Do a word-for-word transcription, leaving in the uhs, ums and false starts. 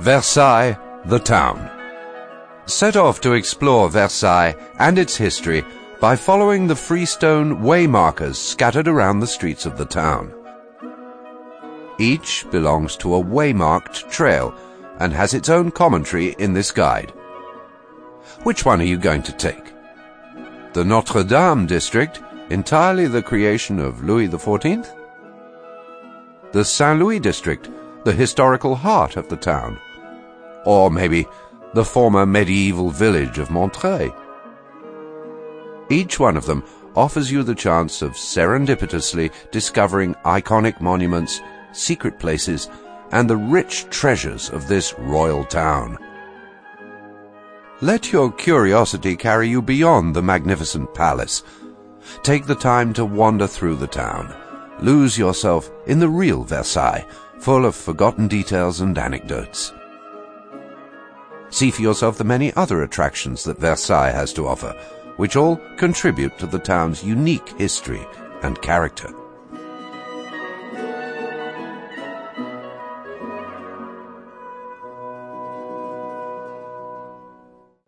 Versailles, the town. Set off to explore Versailles and its history by following the freestone waymarkers scattered around the streets of the town. Each belongs to a waymarked trail and has its own commentary in this guide. Which one are you going to take? The Notre Dame district, entirely the creation of Louis the fourteenth? The Saint Louis district, the historical heart of the town? Or maybe the former medieval village of Montreuil? Each one of them offers you the chance of serendipitously discovering iconic monuments, secret places, and the rich treasures of this royal town. Let your curiosity carry you beyond the magnificent palace. Take the time to wander through the town. Lose yourself in the real Versailles, full of forgotten details and anecdotes. See for yourself the many other attractions that Versailles has to offer, which all contribute to the town's unique history and character.